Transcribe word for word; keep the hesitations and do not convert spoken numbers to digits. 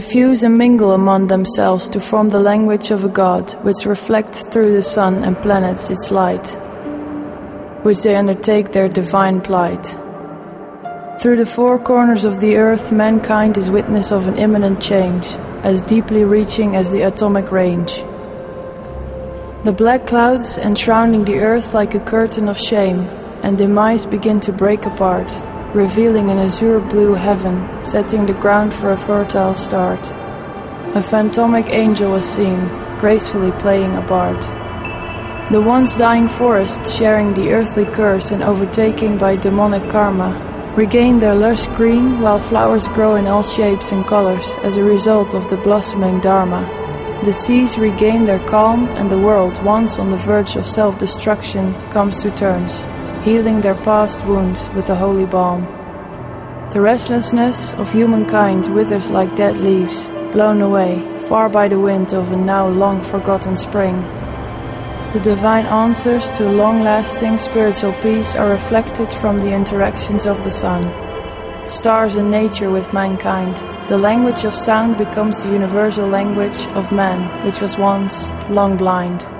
fuse and mingle among themselves to form the language of a god, which reflects through the sun and planets its light, which they undertake their divine plight. Through the four corners of the earth, mankind is witness of an imminent change, as deeply reaching as the atomic range. The black clouds enshrouding the earth like a curtain of shame and demise begin to break apart, revealing an azure blue heaven, setting the ground for a fertile start. A phantomic angel was seen, gracefully playing a part. The once dying forests, sharing the earthly curse and overtaken by demonic karma, regain their lush green, while flowers grow in all shapes and colors as a result of the blossoming Dharma. The seas regain their calm, and the world, once on the verge of self-destruction, comes to terms, healing their past wounds with the holy balm. The restlessness of humankind withers like dead leaves, blown away, far by the wind of a now long forgotten spring. The divine answers to long-lasting spiritual peace are reflected from the interactions of the sun, stars and nature with mankind. The language of sound becomes the universal language of man, which was once long blind.